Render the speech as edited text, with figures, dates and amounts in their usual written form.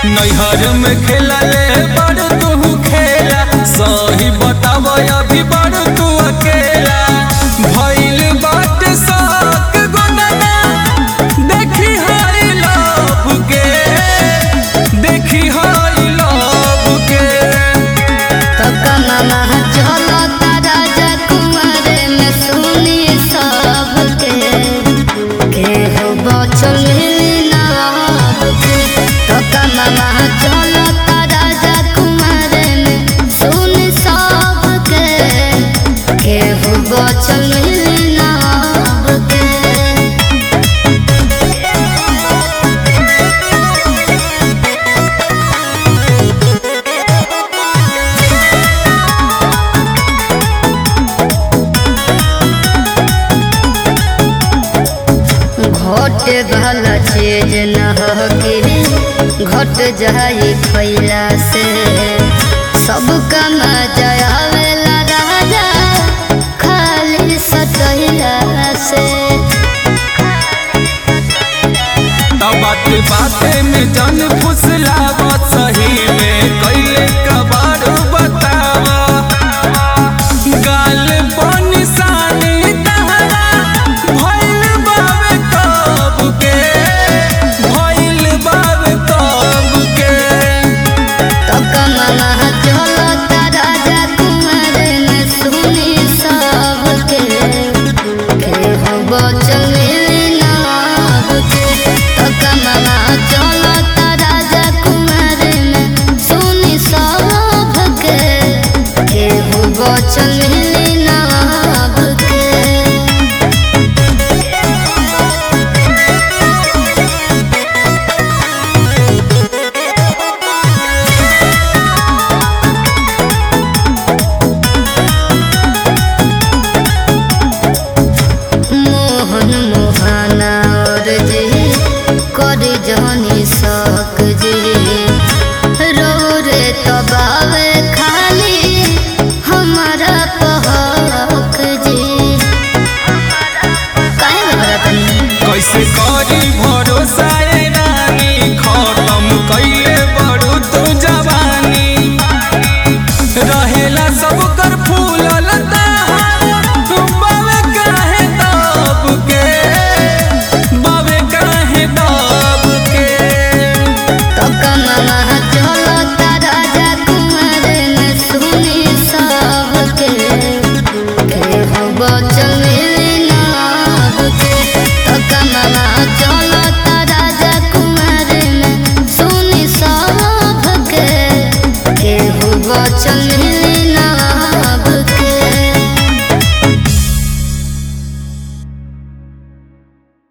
नैहर में खेला ले बड़ तू खेला सही बताव अभी बड़ तू अकेला भइल बाट शौक गोदना देखी हाई लव के देखी हाई लव के तो कमामा चलो राजा कुंवर में सुनी सबके के हो बचल तो कमामा चलो राजा कुंवर में सुनी सबके के हो बचल घट भला चीज न होगी घट जाई खैला से सब कम जावेला राजा खाली सटैला से बात बाते में जन फुसलावा सही में कैले कबाड़ बतावा गाल पानी सानी तहरा भइल बावे कब के भइल बावे कब के तो कमामा चलो राजा कुंवर में सुनी सबके के हो बचल कमामा चलो राजा कुंवर में सुनी सबके के हो बचल मोहन मोहना और जी कर जहनी सक जी रो रे तबावे खाली हमारा पहक जी काहे बता तनी कैसे करी भरोसा ए रानी खत्म कैले